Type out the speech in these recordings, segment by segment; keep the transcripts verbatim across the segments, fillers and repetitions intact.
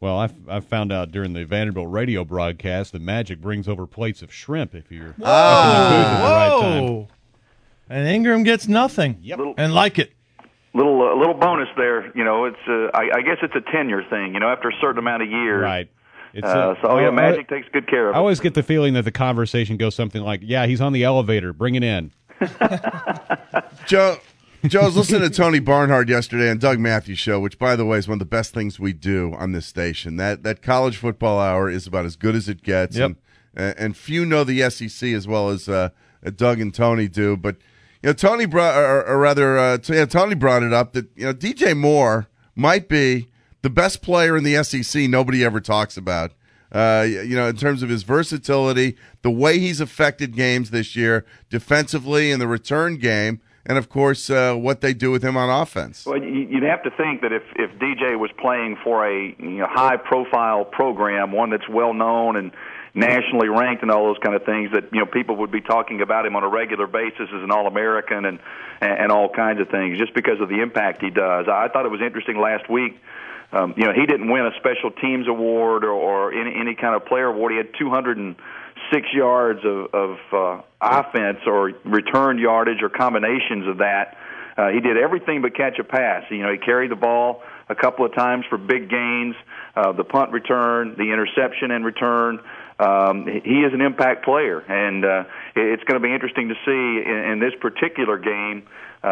Well, I I found out during the Vanderbilt radio broadcast that Magic brings over plates of shrimp if you're Whoa. up in the booth at the right time. Whoa. And Ingram gets nothing. Yep. Little- And like it. Little uh, little bonus there. You know, it's uh, I, I guess it's a tenure thing. You know, after a certain amount of years. Right. It's Uh, a- so yeah, I- Magic takes good care of I it. always get the feeling that the conversation goes something like, "Yeah, he's on the elevator. Bring it in." Joe, Joe, I was listening to Tony Barnhart yesterday on Doug Matthews Show, which, by the way, is one of the best things we do on this station. That that college football hour is about as good as it gets. Yep. And, and few know the S E C as well as uh, Doug and Tony do. But you know, Tony brought, or, or rather, uh, t- yeah, Tony brought it up that you know D J Moore might be the best player in the S E C. Nobody ever talks about. Uh, you know, in terms of his versatility, the way he's affected games this year, defensively in the return game, and of course, uh, what they do with him on offense. Well, you- you'd have to think that if, if D J was playing for a you know, high-profile program, one that's well-known and nationally ranked and all those kind of things, that you know people would be talking about him on a regular basis as an All-American and, and all kinds of things, just because of the impact he does. I thought it was interesting last week. Um, you know, he didn't win a special teams award or, or any, any kind of player award. He had two hundred six yards of, of uh, offense or return yardage or combinations of that. Uh, he did everything but catch a pass. You know, he carried the ball a couple of times for big gains, uh, the punt return, the interception and return. Um, he is an impact player, and uh, it's going to be interesting to see in, in this particular game.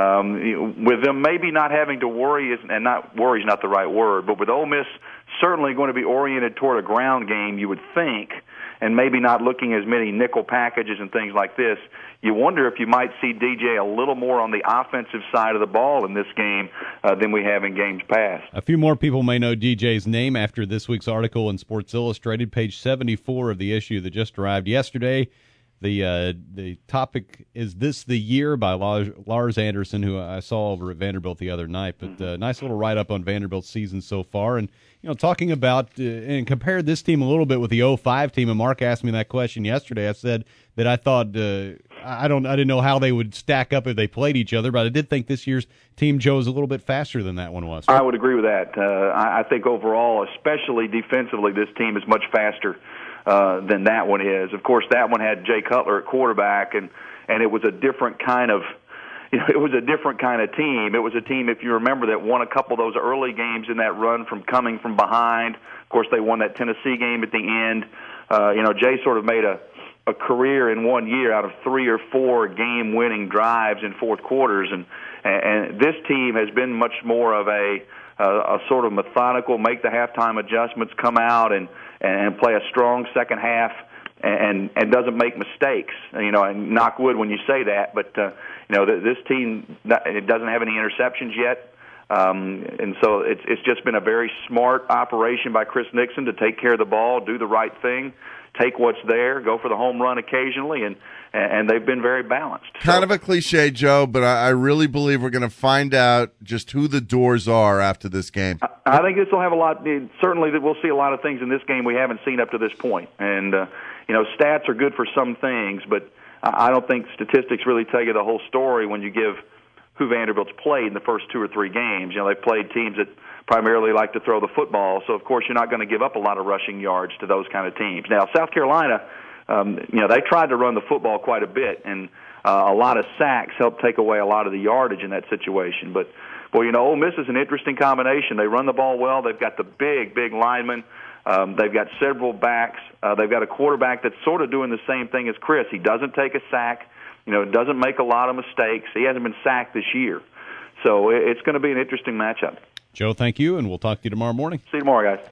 Um, with them maybe not having to worry, and not worry is not the right word, but with Ole Miss certainly going to be oriented toward a ground game, you would think, and maybe not looking as many nickel packages and things like this, you wonder if you might see D J a little more on the offensive side of the ball in this game uh, than we have in games past. A few more people may know D J's name after this week's article in Sports Illustrated, page seventy-four of the issue that just arrived yesterday. The uh, the topic is This the Year by Lars, Lars Anderson, who I saw over at Vanderbilt the other night. But uh, nice little write-up on Vanderbilt's season so far. And, you know, talking about uh, and compared this team a little bit with the oh five team. And Mark asked me that question yesterday. I said that I thought uh, I don't I didn't know how they would stack up if they played each other, but I did think this year's team, Joe, is a little bit faster than that one was. I would agree with that. Uh, I, I think overall, especially defensively, this team is much faster Uh, than that one is. Of course, that one had Jay Cutler at quarterback, and and it was a different kind of, you know, it was a different kind of team. It was a team, if you remember, that won a couple of those early games in that run from coming from behind. Of course, they won that Tennessee game at the end. Uh, you know, Jay sort of made a a career in one year out of three or four game-winning drives in fourth quarters, and and this team has been much more of a a, a sort of methodical, make the halftime adjustments, come out and and play a strong second half, and and doesn't make mistakes. You know, and knock wood when you say that, but uh, you know this team, it doesn't have any interceptions yet, um, and so it's it's just been a very smart operation by Chris Nixon to take care of the ball, do the right thing, take what's there, go for the home run occasionally, and and they've been very balanced. Kind so, of a cliche, Joe, but I, I really believe we're going to find out just who the doors are after this game. I, I think this will have a lot. Certainly, that we'll see a lot of things in this game we haven't seen up to this point. And uh, you know, stats are good for some things, but I, I don't think statistics really tell you the whole story when you give who Vanderbilt's played in the first two or three games. You know, they've played teams that primarily like to throw the football, so of course you're not going to give up a lot of rushing yards to those kind of teams. Now, South Carolina. Um, you know, they tried to run the football quite a bit, and uh, a lot of sacks helped take away a lot of the yardage in that situation. But, well, you know, Ole Miss is an interesting combination. They run the ball well. They've got the big, big linemen. Um, they've got several backs. Uh, they've got a quarterback that's sort of doing the same thing as Chris. He doesn't take a sack. You know, doesn't make a lot of mistakes. He hasn't been sacked this year. So it's going to be an interesting matchup. Joe, thank you, and we'll talk to you tomorrow morning. See you tomorrow, guys.